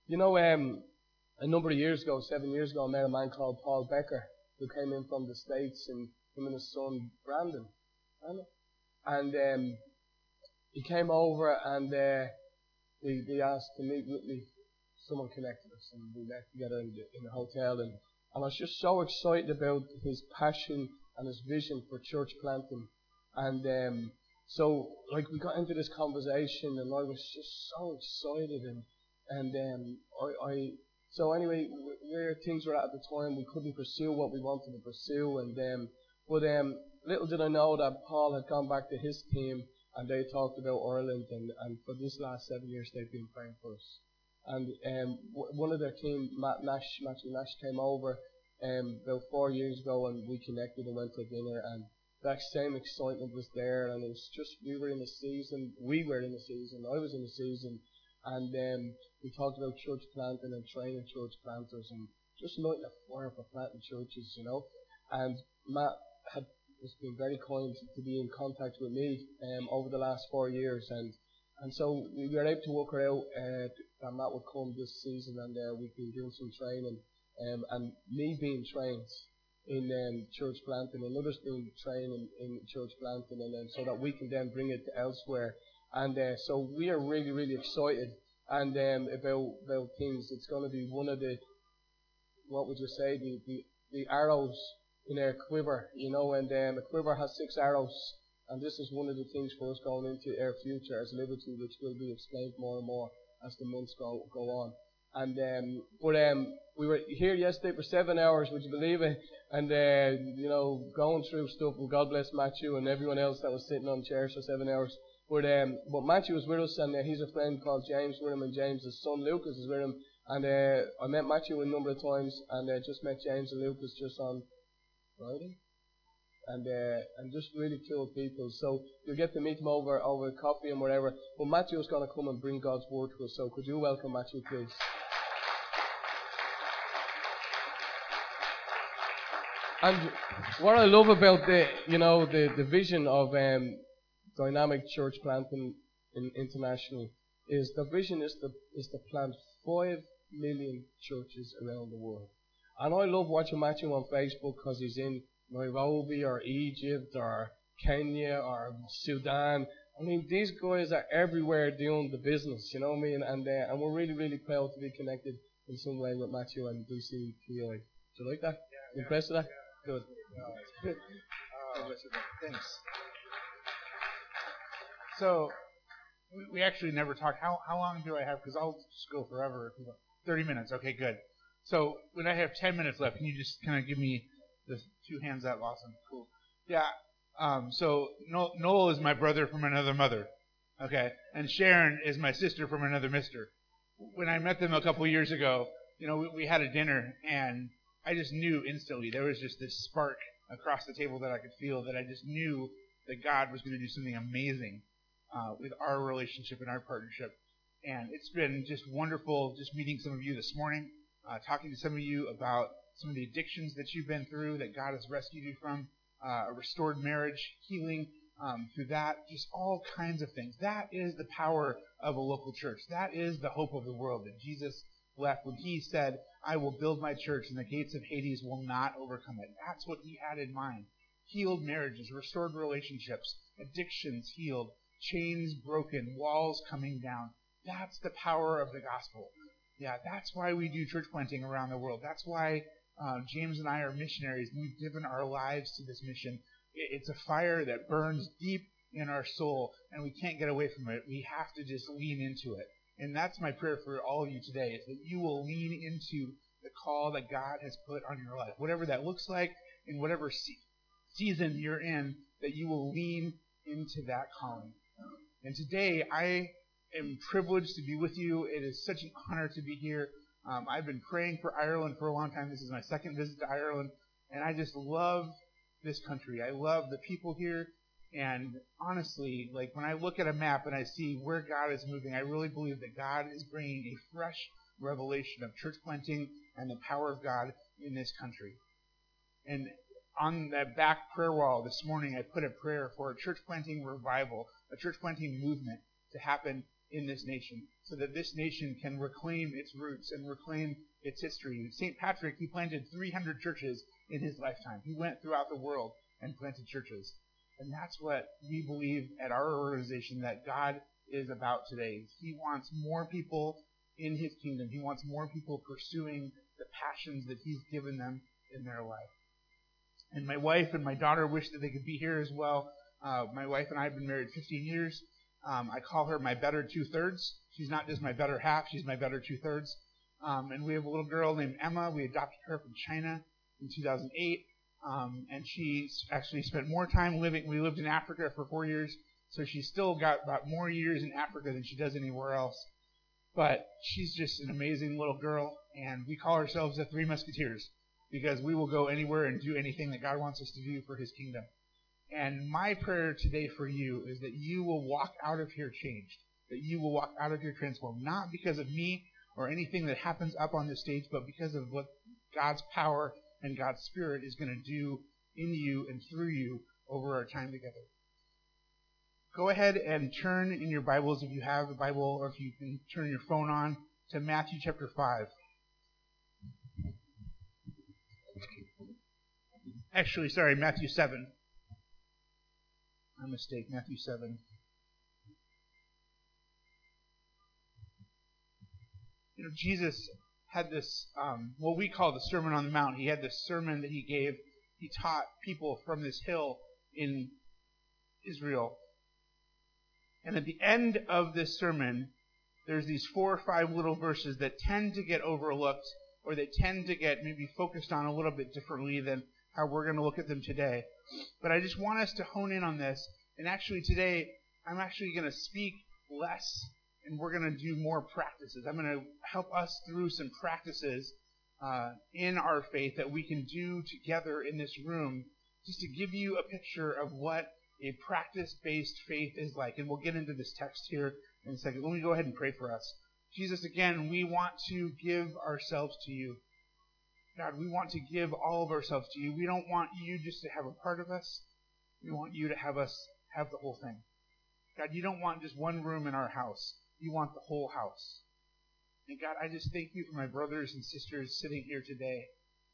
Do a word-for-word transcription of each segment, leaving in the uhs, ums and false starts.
You know, um, a number of years ago, seven years ago, I met a man called Paul Becker who came in from the States, and him and his son Brandon. And um, he came over and uh, they, they asked to meet with me. Someone connected us, and we met together in the, in the hotel. And, and I was just so excited about his passion and his vision for church planting. And um, so, like, we got into this conversation, and I was just so excited. And and um, I, I so anyway, where things were at at the time, we couldn't pursue what we wanted to pursue. And um, but um, little did I know that Paul had gone back to his team, and they talked about Ireland. And, and for this last seven years, they've been praying for us. And um, w- one of their team, Matt Nash, Matthew Nash, came over um, about four years ago, and we connected and went to dinner. And that same excitement was there, and it was just, we were in the season, we were in the season, I was in the season, and um, we talked about church planting and training church planters, and just lighting a fire for planting churches, you know. And Matt had just been very kind to be in contact with me um, over the last four years, and and so we were able to work her out uh, that Matt would come this season, and uh, we've been doing some training, um, and me being trained in um, church planting, and others being trained in, in church planting, and then so that we can then bring it to elsewhere. And uh, so we are really, really excited and um, about about things. It's going to be one of the, what would you say, the the, the arrows in our quiver, you know. And um, a quiver has six arrows, and this is one of the things for us going into our future as Liberty, which will be explained more and more as the months go go on. And um, but um, we were here yesterday for seven hours, would you believe it? And uh, you know, going through stuff. And God bless Matthew and everyone else that was sitting on chairs for seven hours. But um, but Matthew was with us, and uh, he's a friend called James with him, and James' son Lucas is with him. And uh, I met Matthew a number of times, and uh, just met James and Lucas just on Friday. And uh, and just really cool people. So you'll get to meet them over over coffee and whatever. But Matthew is going to come and bring God's word to us. So could you welcome Matthew, please? And what I love about the, you know, the, the vision of um, dynamic church planting in, international is the vision is to is to plant five million churches around the world. And I love watching Matthew on Facebook because he's in Nairobi or Egypt or Kenya or Sudan. I mean, these guys are everywhere doing the business, you know what I mean? And uh, and we're really, really proud to be connected in some way with Matthew and D C T I. Do you like that? Yeah, you impressed with that? Yeah. Good. Yeah. Uh, thanks. So, we, we actually never talked. How how long do I have? Because I'll just go forever. thirty minutes. Okay, good. So, when I have ten minutes left, can you just kind of give me the two hands up? Awesome. Cool. Yeah. Um, so, Noel is my brother from another mother. Okay. And Sharon is my sister from another mister. When I met them a couple years ago, you know, we, we had a dinner, and I just knew instantly there was just this spark across the table that I could feel, that I just knew that God was going to do something amazing uh, with our relationship and our partnership. And it's been just wonderful just meeting some of you this morning, uh, talking to some of you about some of the addictions that you've been through, that God has rescued you from, uh, a restored marriage, healing um, through that, just all kinds of things. That is the power of a local church. That is the hope of the world that Jesus left when he said, I will build my church and the gates of Hades will not overcome it. That's what he had in mind. Healed marriages, restored relationships, addictions healed, chains broken, walls coming down. That's the power of the gospel. Yeah, that's why we do church planting around the world. That's why uh, James and I are missionaries. We've given our lives to this mission. It's a fire that burns deep in our soul, and we can't get away from it. We have to just lean into it. And that's my prayer for all of you today, is that you will lean into the call that God has put on your life. Whatever that looks like, in whatever se- season you're in, that you will lean into that calling. And today, I am privileged to be with you. It is such an honor to be here. Um, I've been praying for Ireland for a long time. This is my second visit to Ireland, and I just love this country. I love the people here. And honestly, like when I look at a map and I see where God is moving, I really believe that God is bringing a fresh revelation of church planting and the power of God in this country. And on that back prayer wall this morning, I put a prayer for a church planting revival, a church planting movement to happen in this nation so that this nation can reclaim its roots and reclaim its history. Saint Patrick, he planted three hundred churches in his lifetime. He went throughout the world and planted churches. And that's what we believe at our organization that God is about today. He wants more people in his kingdom. He wants more people pursuing the passions that he's given them in their life. And my wife and my daughter wish that they could be here as well. Uh, my wife and I have been married fifteen years. Um, I call her my better two-thirds. She's not just my better half, she's my better two-thirds. Um, and we have a little girl named Emma. We adopted her from China in two thousand eight. Um, and she actually spent more time living. We lived in Africa for four years, so she's still got about more years in Africa than she does anywhere else. But she's just an amazing little girl, and we call ourselves the Three Musketeers because we will go anywhere and do anything that God wants us to do for his kingdom. And my prayer today for you is that you will walk out of here changed, that you will walk out of here transformed, not because of me or anything that happens up on this stage, but because of what God's power and God's Spirit is going to do in you and through you over our time together. Go ahead and turn in your Bibles, if you have a Bible, or if you can turn your phone on, to Matthew chapter five. Actually, sorry, Matthew seven. My mistake, Matthew seven. You know, Jesus had this, um, what we call the Sermon on the Mount. He had this sermon that he gave. He taught people from this hill in Israel. And at the end of this sermon, there's these four or five little verses that tend to get overlooked, or they tend to get maybe focused on a little bit differently than how we're going to look at them today. But I just want us to hone in on this. And actually today, I'm actually going to speak less, and we're going to do more practices. I'm going to help us through some practices uh, in our faith that we can do together in this room, just to give you a picture of what a practice-based faith is like. And we'll get into this text here in a second. Let me go ahead and pray for us. Jesus, again, we want to give ourselves to you. God, we want to give all of ourselves to you. We don't want you just to have a part of us. We want you to have us have the whole thing. God, you don't want just one room in our house. You want the whole house. And God, I just thank you for my brothers and sisters sitting here today.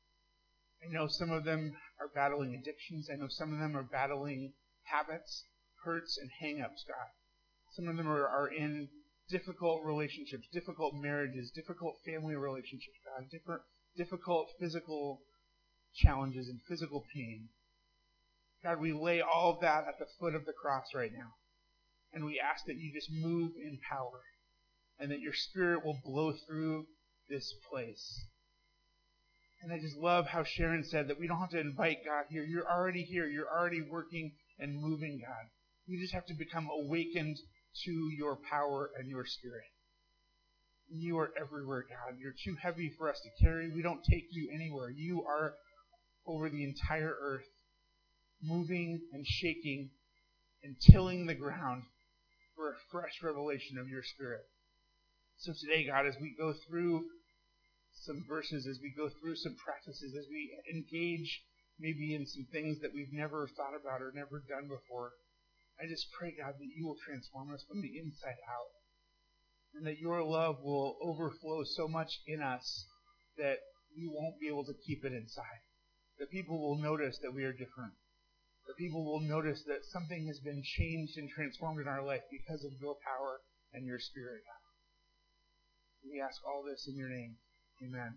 I know some of them are battling addictions. I know some of them are battling habits, hurts, and hang-ups, God. Some of them are, are in difficult relationships, difficult marriages, difficult family relationships, God, different, difficult physical challenges and physical pain. God, we lay all of that at the foot of the cross right now. And we ask that you just move in power and that your Spirit will blow through this place. And I just love how Sharon said that we don't have to invite God here. You're already here. You're already working and moving, God. We just have to become awakened to your power and your Spirit. You are everywhere, God. You're too heavy for us to carry. We don't take you anywhere. You are over the entire earth, moving and shaking and tilling the ground for a fresh revelation of your Spirit. So today, God, as we go through some verses, as we go through some practices, as we engage maybe in some things that we've never thought about or never done before, I just pray, God, that you will transform us from the inside out and that your love will overflow so much in us that we won't be able to keep it inside. That people will notice that we are different. That people will notice that something has been changed and transformed in our life because of your power and your Spirit, God. We ask all this in your name. Amen.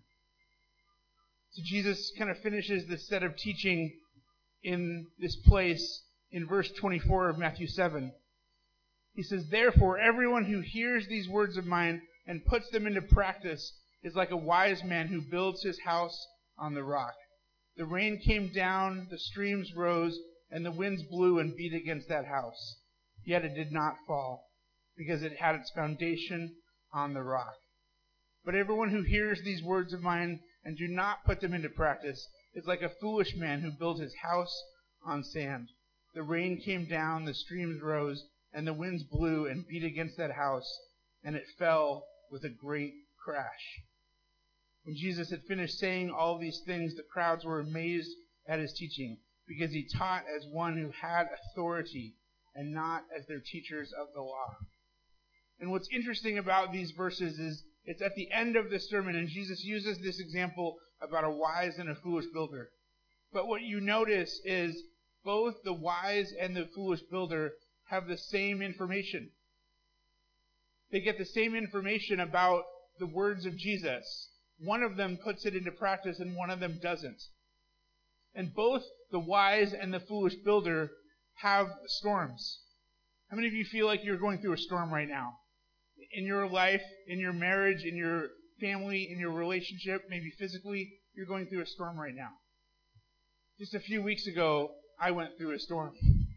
So Jesus kind of finishes this set of teaching in this place in verse twenty-four of Matthew seven. He says, "Therefore, everyone who hears these words of mine and puts them into practice is like a wise man who builds his house on the rock. The rain came down, the streams rose, and the winds blew and beat against that house. Yet it did not fall, because it had its foundation on the rock. But everyone who hears these words of mine and do not put them into practice is like a foolish man who built his house on sand. The rain came down, the streams rose, and the winds blew and beat against that house, and it fell with a great crash." When Jesus had finished saying all these things, the crowds were amazed at his teaching, because he taught as one who had authority and not as their teachers of the law. And what's interesting about these verses is it's at the end of the sermon, and Jesus uses this example about a wise and a foolish builder. But what you notice is both the wise and the foolish builder have the same information. They get the same information about the words of Jesus. One of them puts it into practice and one of them doesn't. And both the wise and the foolish builder have storms. How many of you feel like you're going through a storm right now? In your life, in your marriage, in your family, in your relationship, maybe physically, you're going through a storm right now. Just a few weeks ago, I went through a storm.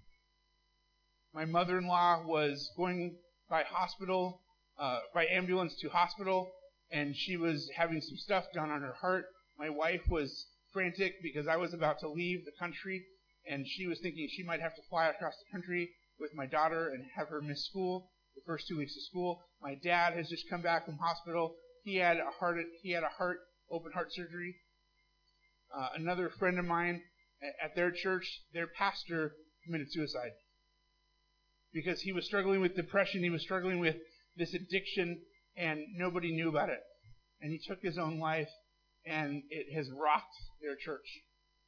My mother-in-law was going by hospital, uh, by ambulance to hospital, and she was having some stuff done on her heart. My wife was frantic because I was about to leave the country, and she was thinking she might have to fly across the country with my daughter and have her miss school, the first two weeks of school. My dad has just come back from hospital. He had a heart, he had a heart, open heart surgery. Uh, another friend of mine at their church, their pastor committed suicide because he was struggling with depression. He was struggling with this addiction, and nobody knew about it. And he took his own life, and it has rocked their church.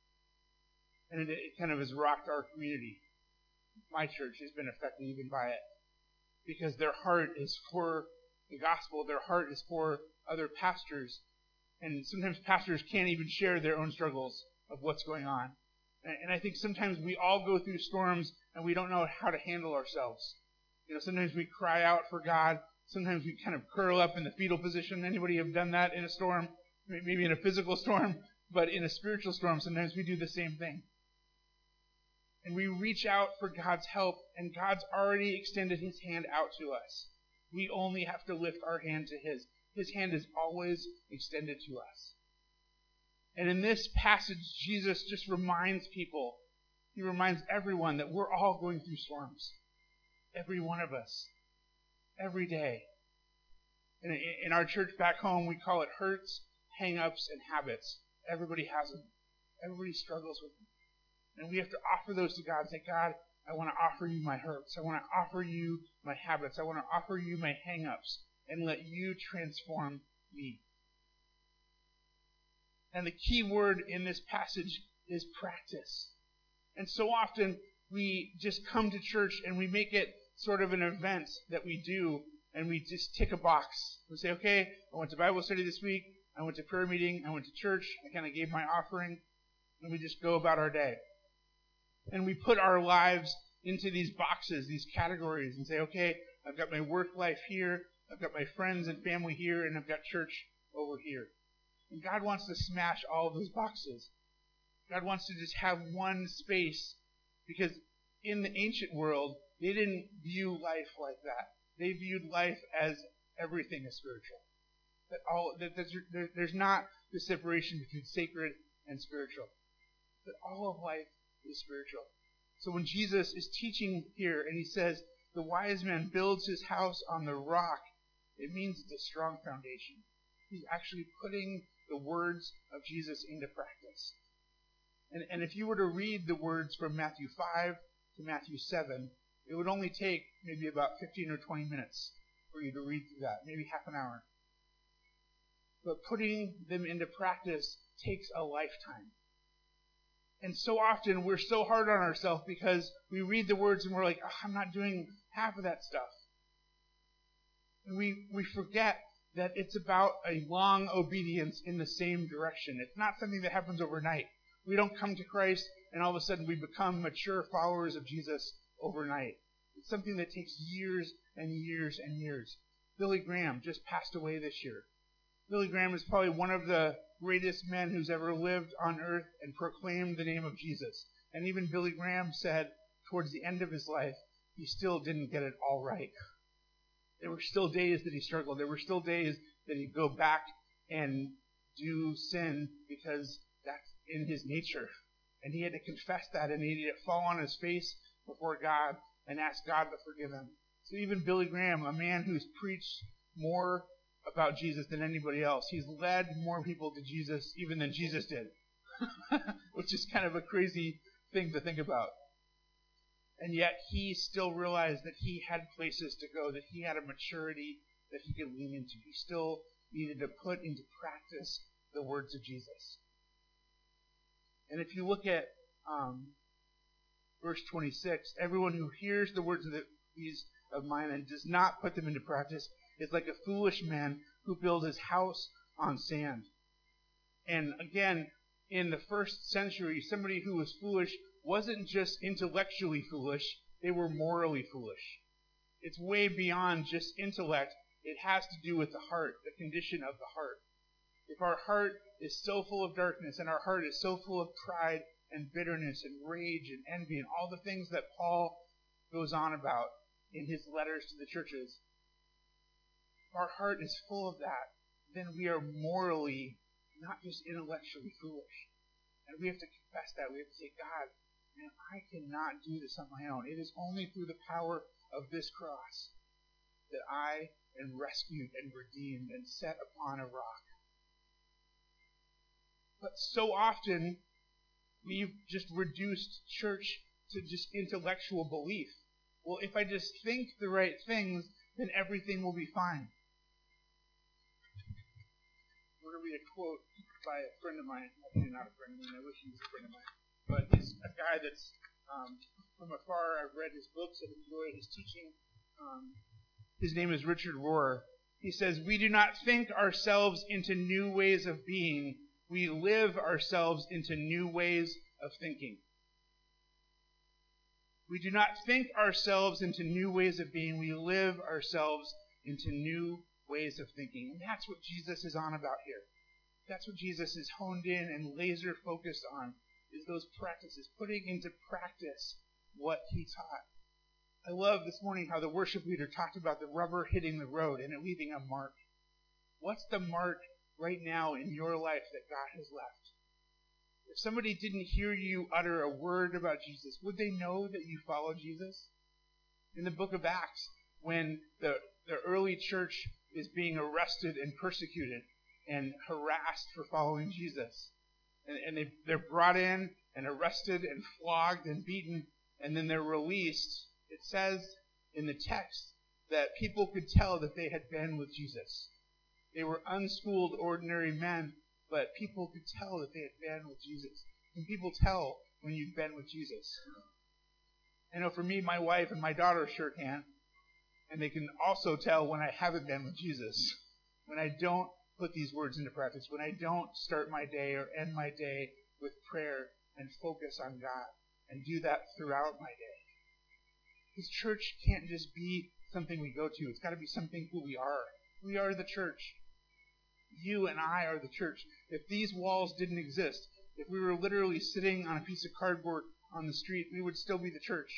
And it, it kind of has rocked our community. My church has been affected even by it because their heart is for the gospel. Their heart is for other pastors. And sometimes pastors can't even share their own struggles of what's going on. And, and I think sometimes we all go through storms and we don't know how to handle ourselves. You know, sometimes we cry out for God. Sometimes we kind of curl up in the fetal position. Anybody have done that in a storm? Maybe in a physical storm, but in a spiritual storm, sometimes we do the same thing. And we reach out for God's help, and God's already extended His hand out to us. We only have to lift our hand to His. His hand is always extended to us. And in this passage, Jesus just reminds people, He reminds everyone that we're all going through storms. Every one of us. Every day. And in our church back home, we call it hurts, hang-ups, and habits. Everybody has them. Everybody struggles with them. And we have to offer those to God and say, God, I want to offer you my hurts. I want to offer you my habits. I want to offer you my hang-ups and let you transform me. And the key word in this passage is practice. And so often we just come to church and we make it sort of an event that we do, and we just tick a box. We say, okay, I went to Bible study this week. I went to prayer meeting. I went to church. I kind of gave my offering. And we just go about our day. And we put our lives into these boxes, these categories, and say, okay, I've got my work life here, I've got my friends and family here, and I've got church over here. And God wants to smash all of those boxes. God wants to just have one space, because in the ancient world, they didn't view life like that. They viewed life as everything is spiritual. That all that there's, there's not the separation between sacred and spiritual. That all of life is spiritual. So when Jesus is teaching here and he says, the wise man builds his house on the rock, it means it's a strong foundation. He's actually putting the words of Jesus into practice. And, and if you were to read the words from Matthew five to Matthew seven, it would only take maybe about fifteen or twenty minutes for you to read through that, maybe half an hour. But putting them into practice takes a lifetime. And so often we're so hard on ourselves because we read the words and we're like, oh, I'm not doing half of that stuff. And we, we forget that it's about a long obedience in the same direction. It's not something that happens overnight. We don't come to Christ and all of a sudden we become mature followers of Jesus overnight. It's something that takes years and years and years. Billy Graham just passed away this year. Billy Graham is probably one of the greatest men who's ever lived on earth and proclaimed the name of Jesus. And even Billy Graham said towards the end of his life, he still didn't get it all right. There were still days that he struggled. There were still days that he'd go back and do sin because that's in his nature. And he had to confess that, and he had to fall on his face before God and ask God to forgive him. So even Billy Graham, a man who's preached more about Jesus than anybody else, he's led more people to Jesus even than Jesus did, which is kind of a crazy thing to think about. And yet he still realized that he had places to go, that he had a maturity that he could lean into. He still needed to put into practice the words of Jesus. And if you look at um, verse twenty-six, everyone who hears the words of the, these of mine and does not put them into practice is like a foolish man who built his house on sand. And again, in the first century, somebody who was foolish wasn't just intellectually foolish, they were morally foolish. It's way beyond just intellect. It has to do with the heart, the condition of the heart. If our heart is so full of darkness and our heart is so full of pride and bitterness and rage and envy and all the things that Paul goes on about in his letters to the churches, if our heart is full of that, then we are morally, not just intellectually foolish. And we have to confess that. We have to say, God, man, I cannot do this on my own. It is only through the power of this cross that I am rescued and redeemed and set upon a rock. But so often, we've just reduced church to just intellectual belief. Well, if I just think the right things, then everything will be fine. I'm going to read a quote by a friend of mine. Actually, not a friend of mine. I wish he was a friend of mine. But he's a guy that's um, from afar. I've read his books and enjoyed his teaching. Um, his name is Richard Rohr. He says, "We do not think ourselves into new ways of being. We live ourselves into new ways of thinking." We do not think ourselves into new ways of being. We live ourselves into new ways of thinking. And that's what Jesus is on about here. That's what Jesus is honed in and laser focused on, is those practices, putting into practice what he taught. I love this morning how the worship leader talked about the rubber hitting the road and it leaving a mark. What's the mark right now in your life that God has left? If somebody didn't hear you utter a word about Jesus, would they know that you follow Jesus? In the book of Acts, when the, the early church is being arrested and persecuted and harassed for following Jesus, and, and they, they're brought in and arrested and flogged and beaten, and then they're released, it says in the text that people could tell that they had been with Jesus. They were unschooled, ordinary men, but people could tell that they had been with Jesus. Can people tell when you've been with Jesus? I know for me, my wife and my daughter sure can. And they can also tell when I haven't been with Jesus. When I don't put these words into practice. When I don't start my day or end my day with prayer and focus on God. And do that throughout my day. Because church can't just be something we go to. It's got to be something who we are. We are the church. You and I are the church. If these walls didn't exist, if we were literally sitting on a piece of cardboard on the street, we would still be the church.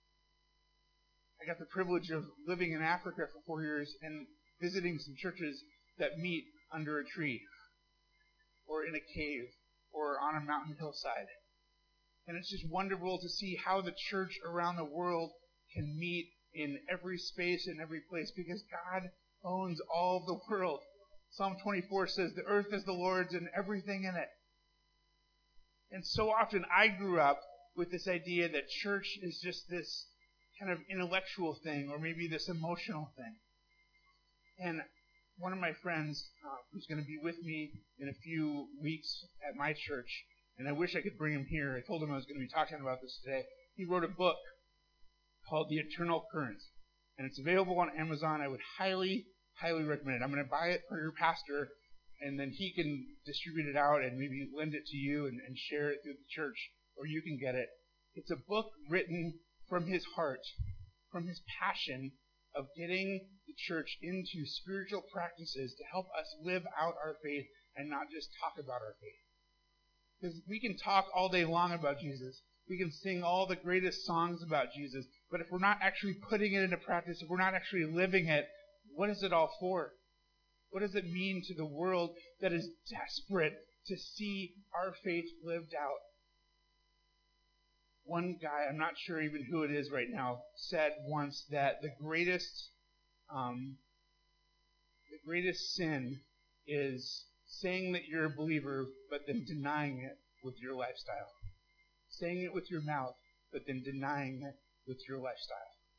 I got the privilege of living in Africa for four years and visiting some churches that meet under a tree or in a cave or on a mountain hillside. And it's just wonderful to see how the church around the world can meet in every space and every place because God owns all of the world. Psalm twenty-four says, "The earth is the Lord's and everything in it." And so often I grew up with this idea that church is just this kind of intellectual thing or maybe this emotional thing. And one of my friends uh, who's going to be with me in a few weeks at my church, and I wish I could bring him here. I told him I was going to be talking about this today. He wrote a book called The Eternal Current. And it's available on Amazon. I would highly Highly recommend it. I'm going to buy it for your pastor, and then he can distribute it out and maybe lend it to you and, and share it through the church, or you can get it. It's a book written from his heart, from his passion of getting the church into spiritual practices to help us live out our faith and not just talk about our faith. Because we can talk all day long about Jesus. We can sing all the greatest songs about Jesus, but if we're not actually putting it into practice, if we're not actually living it, what is it all for? What does it mean to the world that is desperate to see our faith lived out? One guy, I'm not sure even who it is right now, said once that the greatest, um, the greatest sin is saying that you're a believer, but then denying it with your lifestyle. Saying it with your mouth, but then denying it with your lifestyle.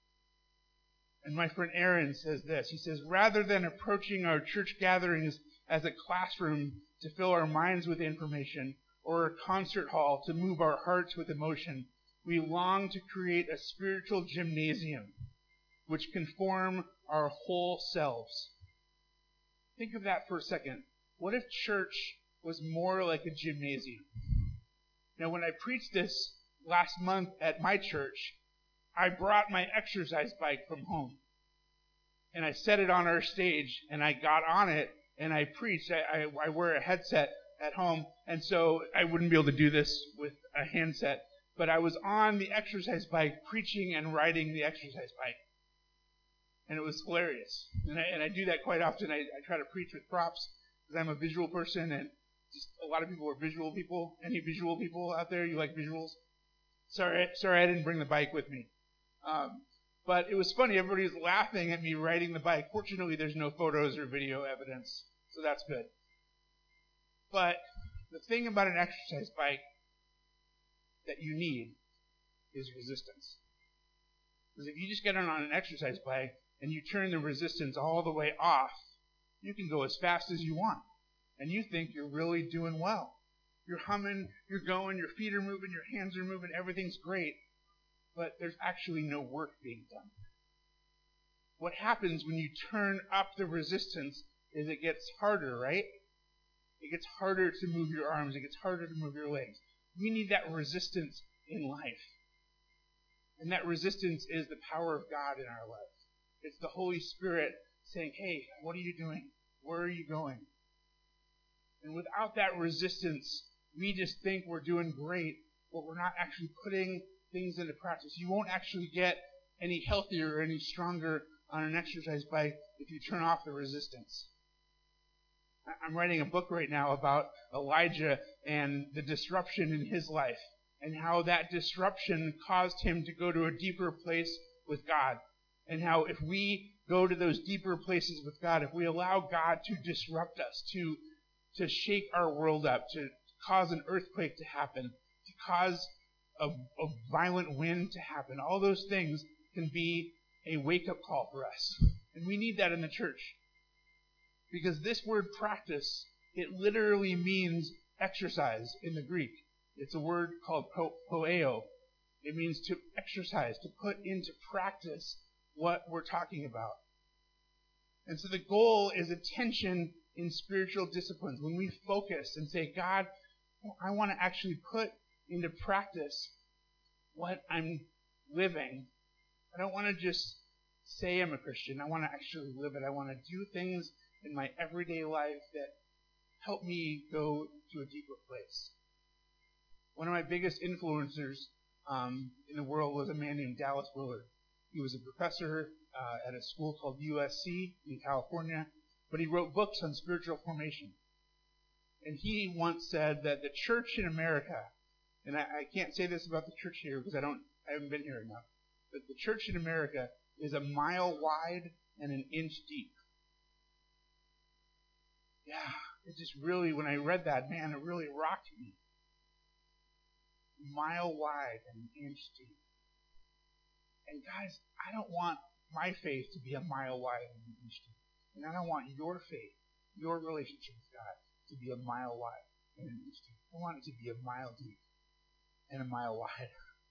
And my friend Aaron says this. He says, rather than approaching our church gatherings as a classroom to fill our minds with information or a concert hall to move our hearts with emotion, we long to create a spiritual gymnasium which can form our whole selves. Think of that for a second. What if church was more like a gymnasium? Now, when I preached this last month at my church, I brought my exercise bike from home. And I set it on our stage, and I got on it, and I preached. I, I, I wear a headset at home, and so I wouldn't be able to do this with a handset. But I was on the exercise bike preaching and riding the exercise bike. And it was hilarious. And I, and I do that quite often. I, I try to preach with props because I'm a visual person, and just a lot of people are visual people. Any visual people out there? You like visuals? Sorry, sorry, I didn't bring the bike with me. Um, but it was funny. Everybody was laughing at me riding the bike. Fortunately, there's no photos or video evidence, so that's good. But the thing about an exercise bike that you need is resistance. Because if you just get on an exercise bike and you turn the resistance all the way off, you can go as fast as you want. And you think you're really doing well. You're humming, you're going, your feet are moving, your hands are moving, everything's great. But there's actually no work being done. What happens when you turn up the resistance is it gets harder, right? It gets harder to move your arms. It gets harder to move your legs. We need that resistance in life. And that resistance is the power of God in our life. It's the Holy Spirit saying, hey, what are you doing? Where are you going? And without that resistance, we just think we're doing great, but we're not actually putting things into practice. You won't actually get any healthier or any stronger on an exercise bike if you turn off the resistance. I'm writing a book right now about Elijah and the disruption in his life and how that disruption caused him to go to a deeper place with God. And how if we go to those deeper places with God, if we allow God to disrupt us, to, to shake our world up, to cause an earthquake to happen, to cause a, a violent wind to happen, all those things can be a wake-up call for us. And we need that in the church. Because this word practice, it literally means exercise in the Greek. It's a word called po- poeo. It means to exercise, to put into practice what we're talking about. And so the goal is attention in spiritual disciplines. When we focus and say, God, I want to actually put into practice what I'm living. I don't want to just say I'm a Christian. I want to actually live it. I want to do things in my everyday life that help me go to a deeper place. One of my biggest influencers um, in the world was a man named Dallas Willard. He was a professor uh, at a school called U S C in California, but he wrote books on spiritual formation. And he once said that the church in America, and I, I can't say this about the church here because I don't, I haven't been here enough, but the church in America is a mile wide and an inch deep. Yeah, it just really, when I read that, man, it really rocked me. Mile wide and an inch deep. And guys, I don't want my faith to be a mile wide and an inch deep. And I don't want your faith, your relationship with God, to be a mile wide and an inch deep. I want it to be a mile deep and a mile wide.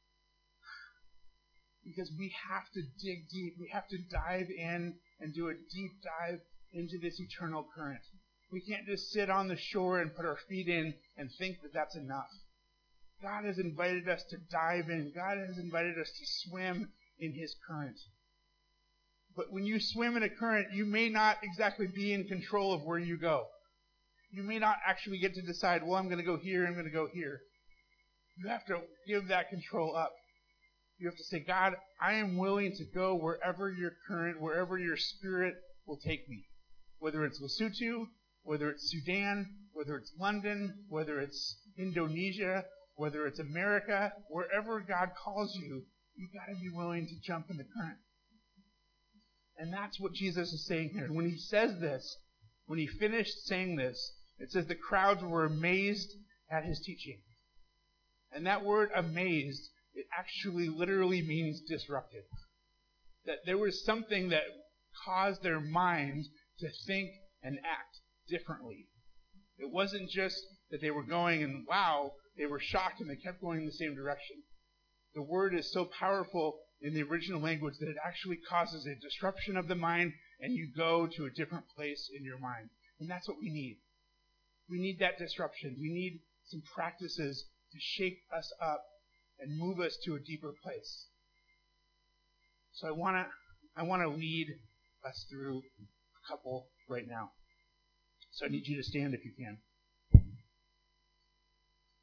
Because we have to dig deep. We have to dive in and do a deep dive into this eternal current. We can't just sit on the shore and put our feet in and think that that's enough. God has invited us to dive in. God has invited us to swim in His current. But when you swim in a current, you may not exactly be in control of where you go. You may not actually get to decide, well, I'm going to go here, I'm going to go here. You have to give that control up. You have to say, God, I am willing to go wherever your current, wherever your spirit will take me. Whether it's Lesotho, whether it's Sudan, whether it's London, whether it's Indonesia, whether it's America, wherever God calls you, you've got to be willing to jump in the current. And that's what Jesus is saying here. When he says this, when he finished saying this, it says the crowds were amazed at his teaching. And that word amazed it actually literally means disrupted. That there was something that caused their mind to think and act differently. It wasn't just that they were going and, wow, they were shocked and they kept going in the same direction. The word is so powerful in the original language that it actually causes a disruption of the mind, and you go to a different place in your mind. And that's what we need. We need that disruption. We need some practices to shake us up and move us to a deeper place. So I want to I want to lead us through a couple right now. So I need you to stand if you can.